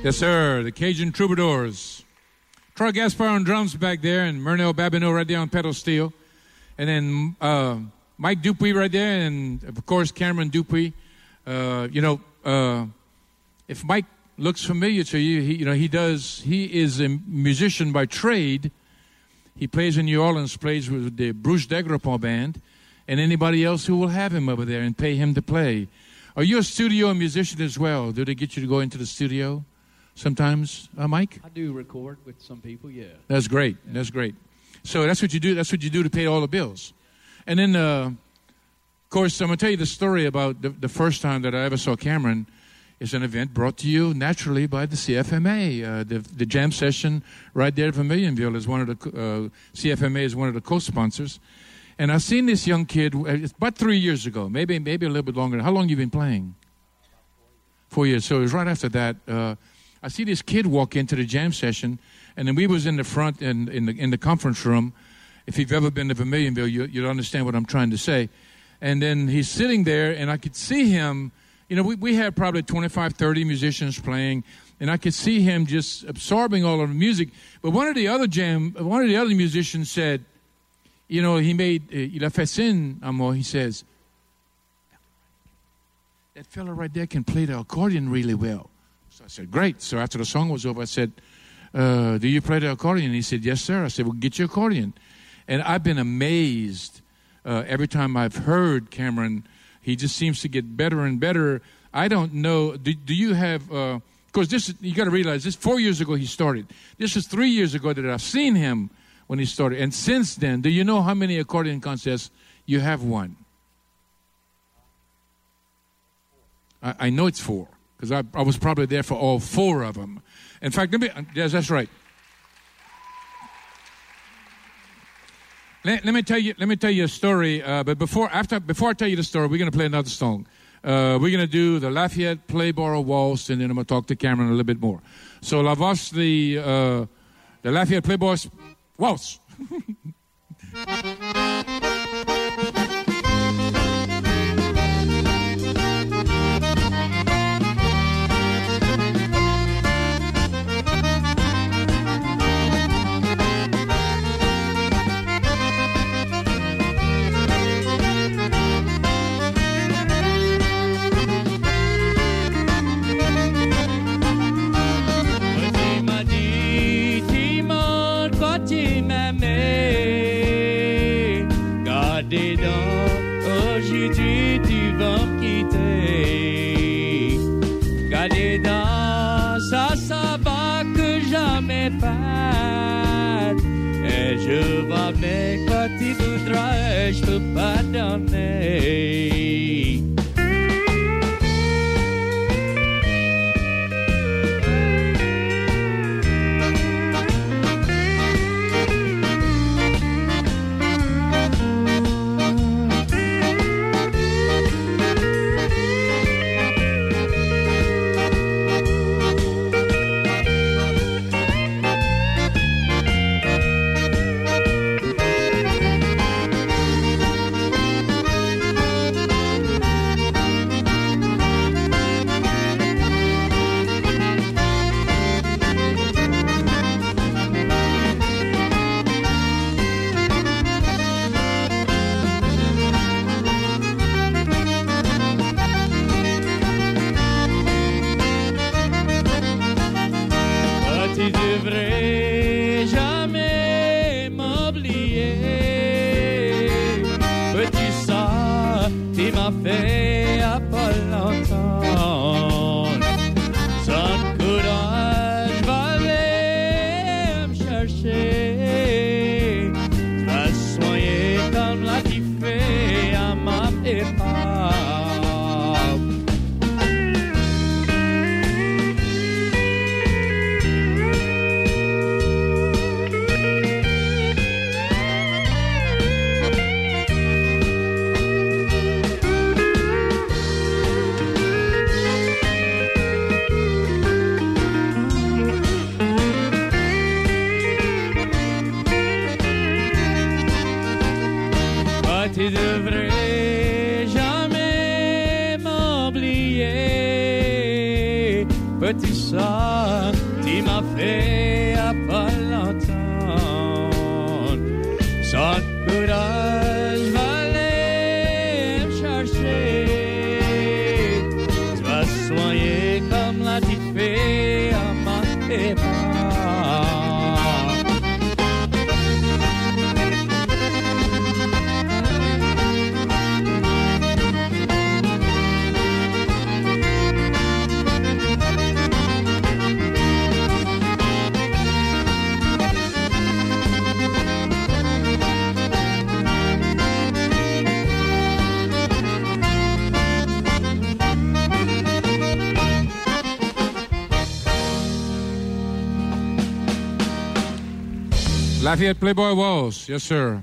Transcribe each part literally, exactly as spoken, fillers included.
Yes, sir. The Cajun Troubadours. Troy Gaspar on drums back there, and Murnell Babineau right there on pedal steel. And then uh, Mike Dupuy right there, and of course Cameron Dupuy. Uh, you know, uh, if Mike looks familiar to you, he, you know, he does. He is a musician by trade. He plays in New Orleans, plays with the Bruce Degrapont band, and anybody else who will have him over there and pay him to play. Are you a studio musician as well? Do they get you to go into the studio sometimes, uh, Mike? I do record with some people, yeah. That's great. Yeah. That's great. So that's what you do. That's what you do to pay all the bills. And then, uh, of course, I'm going to tell you the story about the, the first time that I ever saw Cameron. Is an event brought to you naturally by the C F M A. Uh, the, the jam session right there at Vermilionville is one of the, uh, C F M A is one of the co-sponsors. And I've seen this young kid, it's about three years ago, maybe maybe a little bit longer. How long have you been playing? Four years. So it was right after that. Uh, I see this kid walk into the jam session, and then we was in the front in, in, the, in the conference room. If you've ever been to Vermilionville, you, you'll understand what I'm trying to say. And then he's sitting there, and I could see him. You know, we, we had probably twenty-five, thirty musicians playing, and I could see him just absorbing all of the music. But one of the other jam, one of the other musicians said, you know, he made, uh, il a fait signe à moi, he says, that fella right there can play the accordion really well. So I said, great. So after the song was over, I said, uh, do you play the accordion? He said, yes, sir. I said, well, get your accordion. And I've been amazed uh, every time I've heard Cameron. He just seems to get better and better. I don't know. Do, do you have? Of uh, course, this is, you got to realize this. Four years ago he started. This is three years ago that I've seen him when he started. And since then, do you know how many accordion contests you have won? I, I know it's four because I, I was probably there for all four of them. In fact, let me. Yes, that's right. Let, let me tell you. Let me tell you a story. Uh, but before, after, before I tell you the story, we're going to play another song. Uh, we're going to do the Lafayette Playboro Waltz, and then I'm going to talk to Cameron a little bit more. So la voix the uh, the Lafayette Playboro Waltz. Aujourd'hui tu vas me quitter. Gardez dans ça, ça va que jamais pas. Et je vais venir quand tu voudras, je peux pas donner. Tu devrais jamais m'oublier. petit ça, tu m'as fait à pas longtemps. Sans courage, va aller me chercher. Tu vas soigner comme la petite fée à ma épaule. Lafayette Playboy Walls, yes, sir.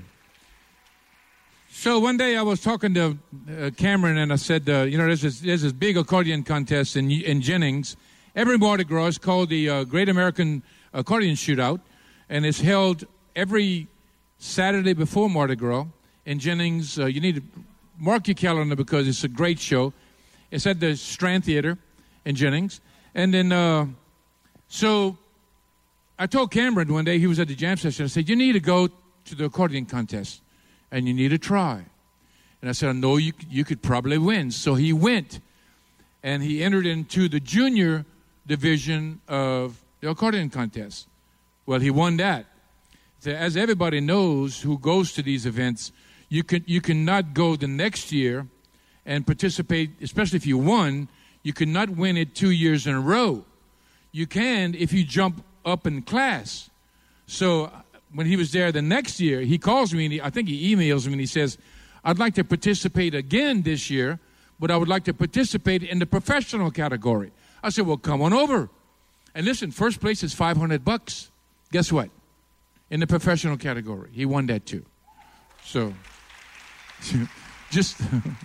So one day I was talking to uh, Cameron, and I said, uh, you know, there's this, there's this big accordion contest in, in Jennings. Every Mardi Gras is called the uh, Great American Accordion Shootout, and it's held every Saturday before Mardi Gras in Jennings. Uh, you need to mark your calendar because it's a great show. It's at the Strand Theater in Jennings. And then, uh, so I told Cameron one day, he was at the jam session, I said, you need to go to the accordion contest, and you need to try. And I said, I know you, you could probably win. So he went, and he entered into the junior division of the accordion contest. Well, he won that. So as everybody knows who goes to these events, you can you cannot go the next year and participate, especially if you won, you cannot win it two years in a row. You can if you jump up in class. So when he was there the next year, he calls me, and he, I think he emails me, and he says, I'd like to participate again this year, but I would like to participate in the professional category. I said, well, come on over. And listen, first place is five hundred bucks. Guess what? In the professional category. He won that too. So, just,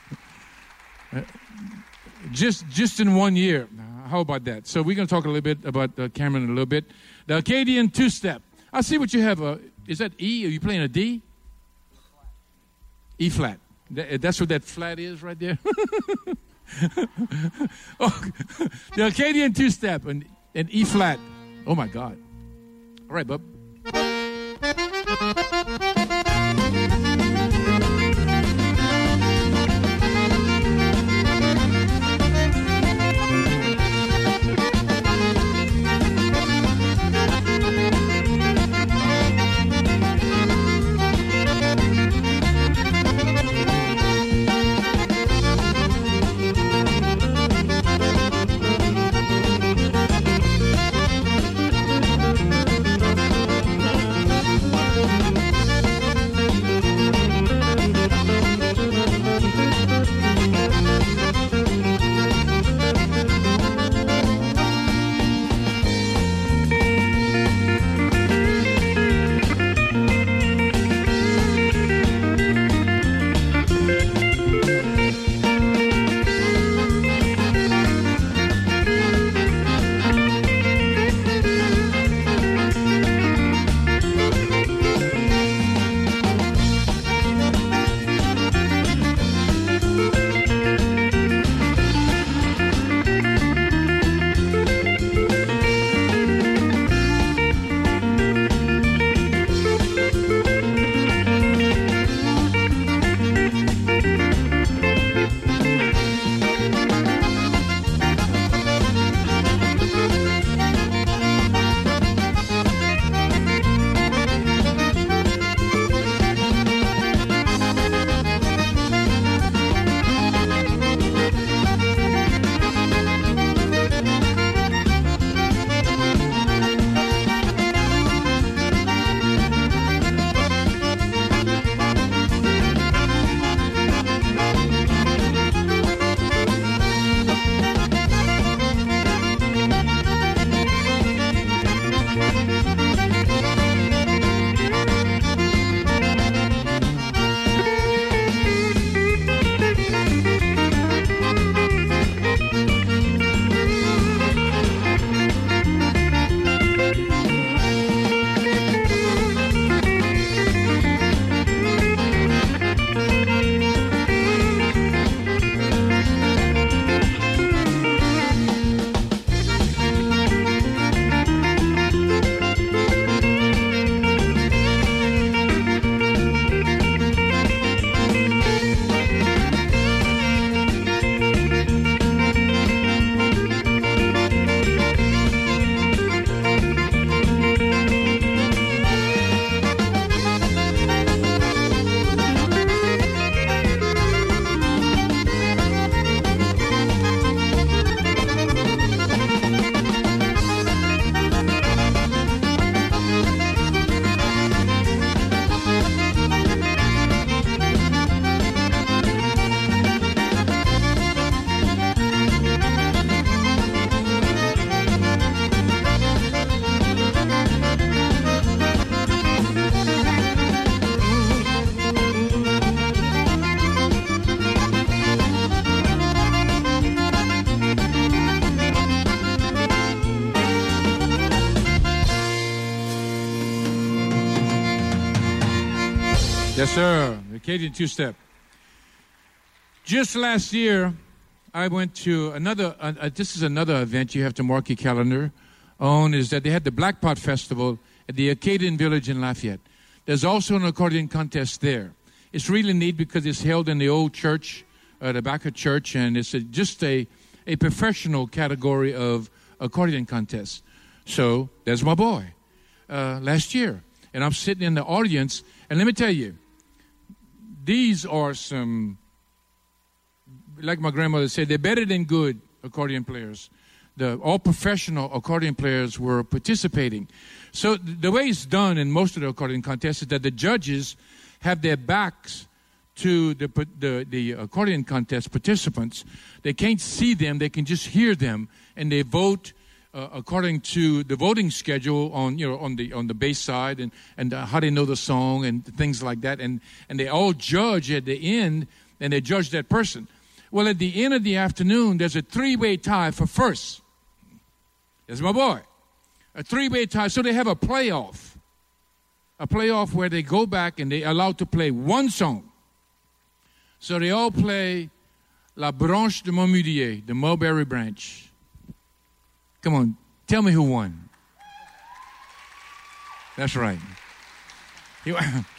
just, just in one year. How about that? So we're going to talk a little bit about uh, Cameron in a little bit. The Acadian two-step. I see what you have. Uh, is that E? Are you playing a D? E flat. That, that's what that flat is right there. Oh, the Acadian two-step and, and E flat. Oh my God. All right, bub. sir. The Acadian two-step. Just last year, I went to another, uh, uh, this is another event you have to mark your calendar on, is that they had the Black Pot Festival at the Acadian Village in Lafayette. There's also an accordion contest there. It's really neat because it's held in the old church, uh, the back of church, and it's a, just a, a professional category of accordion contest. So there's my boy uh, last year. And I'm sitting in the audience, and let me tell you, these are some, like my grandmother said, they're better than good accordion players. The all professional accordion players were participating. So th- the way it's done in most of the accordion contests is that the judges have their backs to the, the, the accordion contest participants. They can't see them, they can just hear them, and they vote uh, according to the voting schedule on, you know, on the on the bass side, and, and uh, how they know the song and things like that. And, and they all judge at the end, and they judge that person. Well, at the end of the afternoon, there's a three-way tie for first. There's my boy. A three-way tie. So they have a playoff. A playoff where they go back and they're allowed to play one song. So they all play La Branche de Montmudier, the Mulberry Branch. Come on, tell me who won. That's right. He,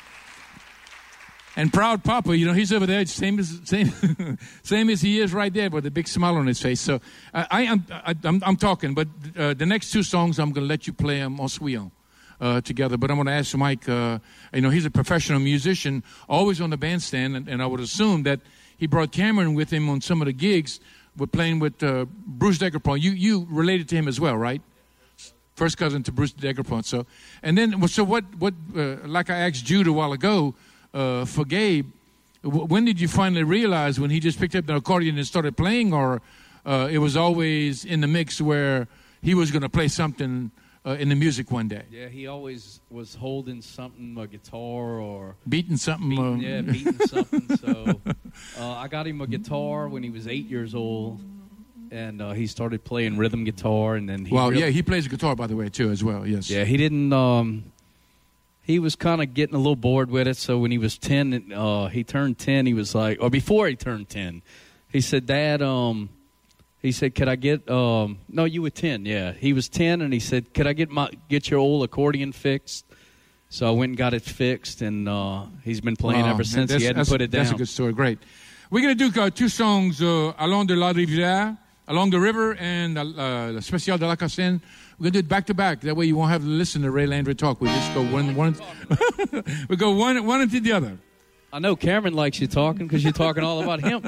and Proud Papa, you know, he's over there, same as same, same as he is right there, with a big smile on his face. So I, I am I, I'm, I'm talking, but uh, the next two songs I'm going to let you play them en suivant uh, together. But I'm going to ask Mike. Uh, you know, he's a professional musician, always on the bandstand, and, and I would assume that he brought Cameron with him on some of the gigs. We're playing with uh, Bruce Degerpont. You you related to him as well, right? First cousin to Bruce Degerpont. So and then so what what uh, like I asked Jude a while ago. Uh, for Gabe, w- when did you finally realize when he just picked up the accordion and started playing, or uh, it was always in the mix where he was going to play something uh, in the music one day? Yeah, he always was holding something, a guitar or beating something. Beating, uh, yeah, beating something. So uh, I got him a guitar when he was eight years old, and uh, he started playing rhythm guitar. And then he well, really, yeah, he plays guitar, by the way, too, as well. Yes. Yeah, he didn't. Um, He was kind of getting a little bored with it, so when he was ten, uh, he turned ten, he was like, or before he turned ten, he said, Dad, um, he said, could I get, um, no, you were ten, yeah. He was ten, and he said, could I get my get your old accordion fixed? So I went and got it fixed, and uh, he's been playing Wow, ever since. He hadn't put it down. That's a good story, great. We're going to do uh, two songs, uh, Along de la Rivière, Along the River, and uh, Le Spécial de la Cassine. We're going to do it back to back. That way you won't have to listen to Ray Landry talk. We just go one, one. we go one, one into the other. I know Cameron likes you talking because you're talking all about him.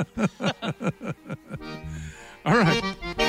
All right.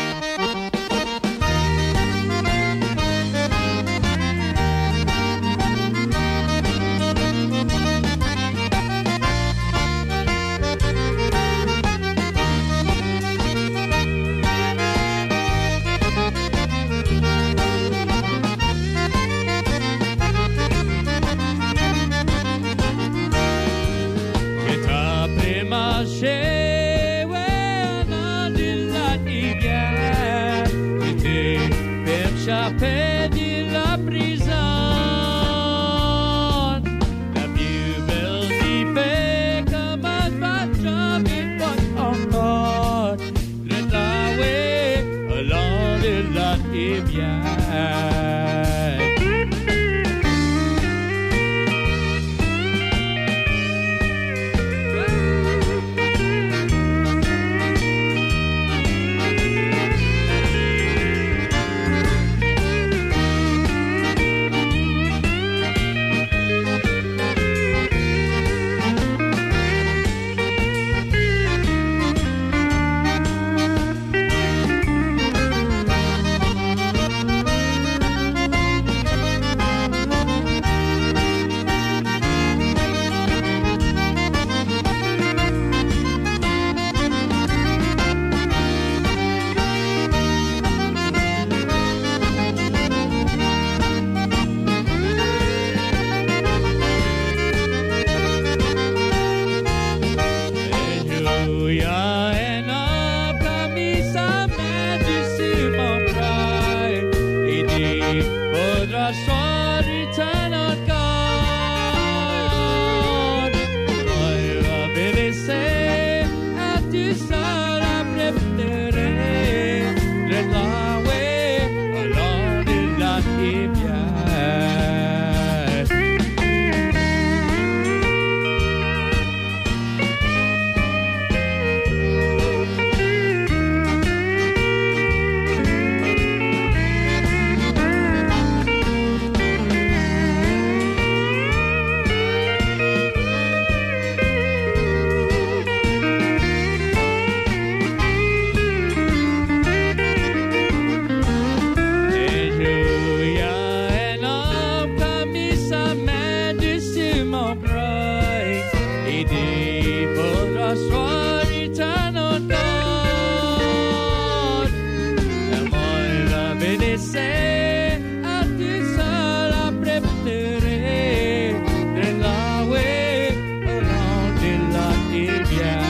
Marché, ouais, on a de la rivière, était perchapé de la prison. La plus belle qui fait comme un patron, mais pas encore. Le tawé, along de la rivière. vidi potrà suori tanto la moira vedesse a ti sarà prepotere della ue non della tibia.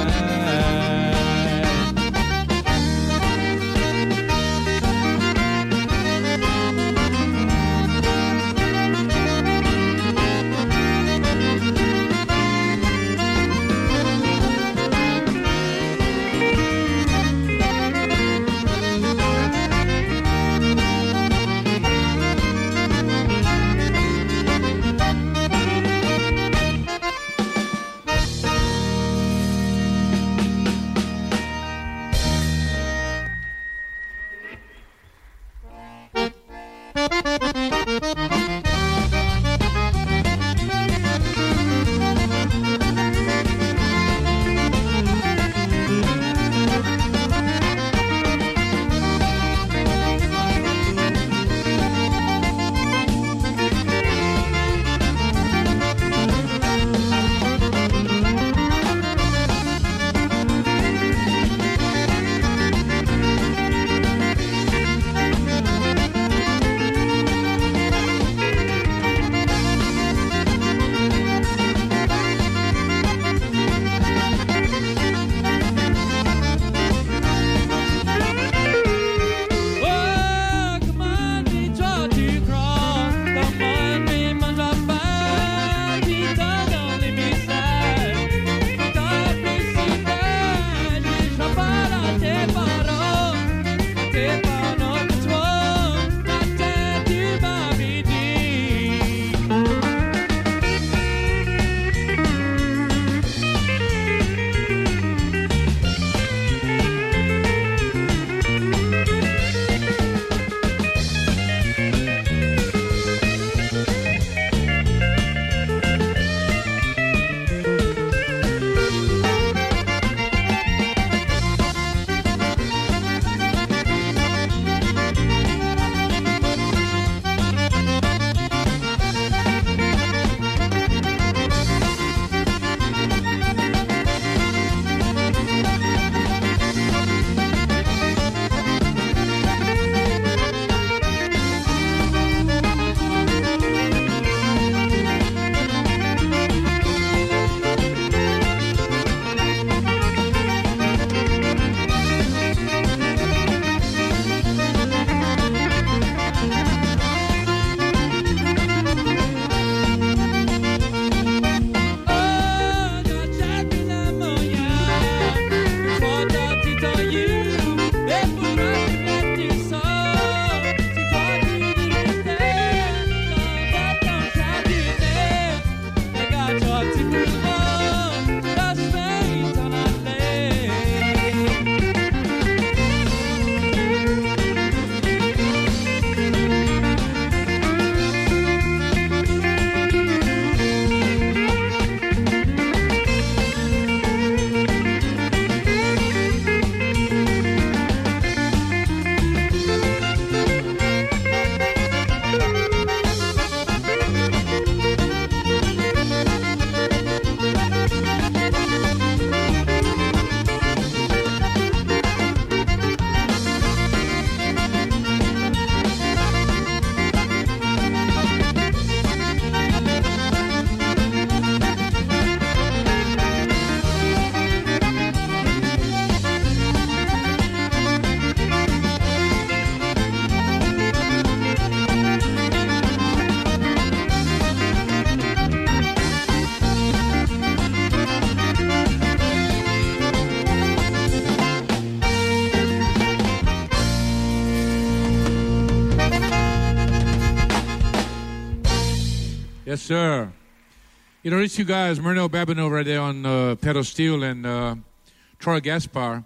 Yes, sir. You know, these two guys, Murnau Babineau right there on uh, pedal steel and uh, Troy Gaspar,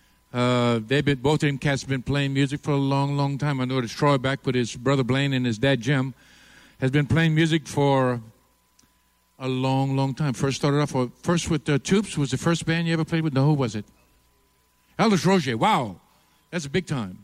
uh, they've been, both of them cats have been playing music for a long, long time. I know that Troy, back with his brother Blaine and his dad Jim, has been playing music for a long, long time. First started off uh, first with uh, Tubes. Was the first band you ever played with? No, who was it? Aldous Roger. Wow, that's a big time.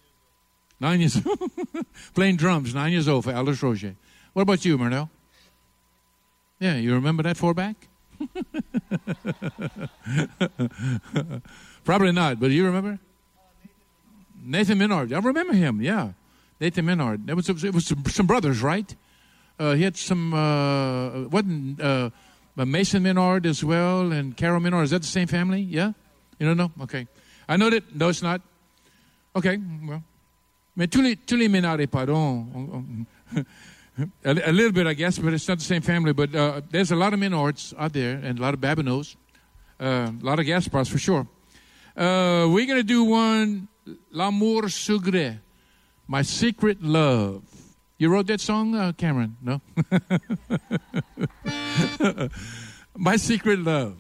Nine years playing drums, nine years old for Aldous Roger. What about you, Murnau? Yeah, you remember that four back? Probably not, but you remember? Nathan Menard. I remember him, yeah. Nathan Menard. That was, it was some, some brothers, right? Uh, he had some, uh, wasn't uh, Mason Menard as well and Carol Menard. Is that the same family? Yeah? You don't know? Okay. I know that. No, it's not. Okay, well. Mais tous les, tous les Menards, pardon. A, a little bit, I guess, but it's not the same family. But uh, there's a lot of Menards out there and a lot of Babineaus. Uh, a lot of Gaspars, for sure. Uh, we're going to do one, L'amour secret, My Secret Love. You wrote that song, uh, Cameron? No? My Secret Love.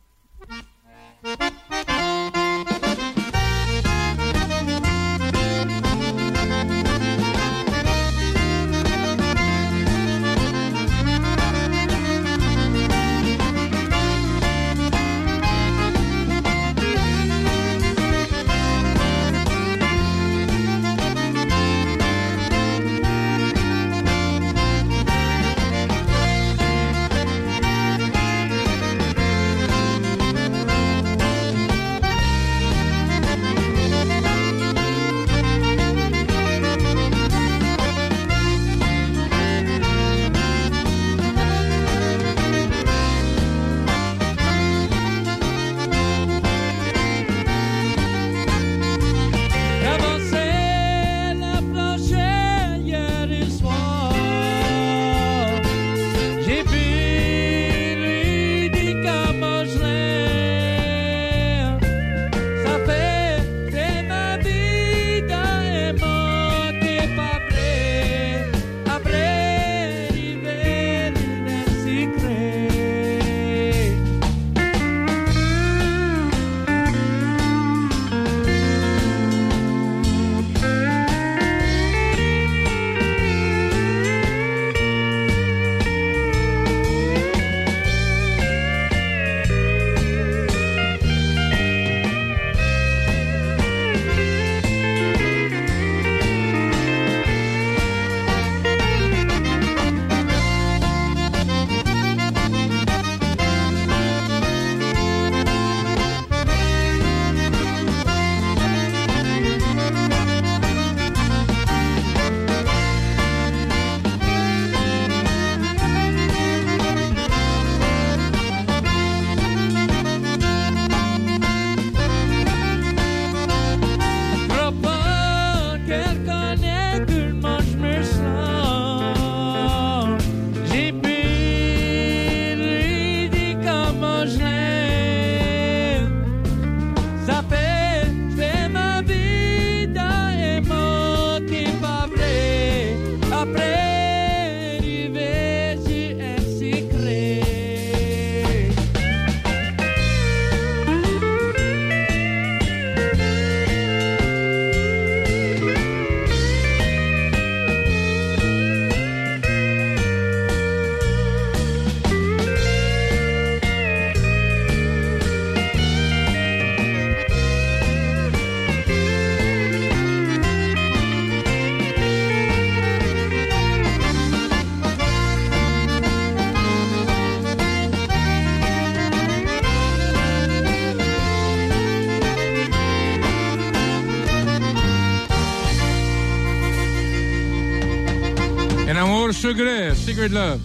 Secret, secret love.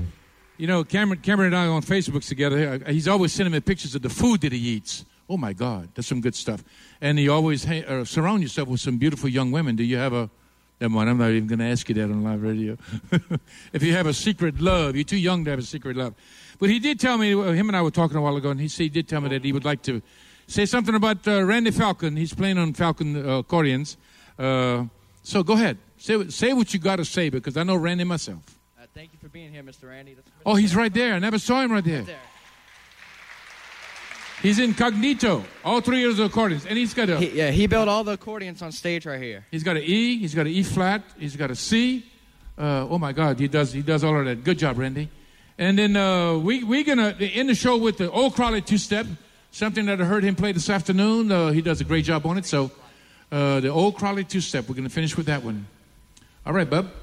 You know, Cameron, Cameron and I are on Facebook together. He's always sending me pictures of the food that he eats. Oh my God, that's some good stuff. And you always ha- uh, surround yourself with some beautiful young women. Do you have a? Never mind, I'm not even going to ask you that on live radio. If you have a secret love, you're too young to have a secret love. But he did tell me. Him and I were talking a while ago, and he, he did tell me that he would like to say something about uh, Randy Falcon. He's playing on Falcon uh, accordions. Uh, so go ahead. Say, say what you got to say, because I know Randy myself. Uh, thank you for being here, Mister Randy. That's oh, he's right there. I never saw him right there. Right there. He's incognito. All three of those accordions. And he's got a... He, yeah, he built all the accordions on stage right here. He's got an E. He's got an E flat. He's got a C. Uh, oh, my God. He does He does all of that. Good job, Randy. And then uh, we, we're going to end the show with the Old Crowley two-step, something that I heard him play this afternoon. Uh, he does a great job on it. So uh, the Old Crowley two-step, we're going to finish with that one. All right, bub.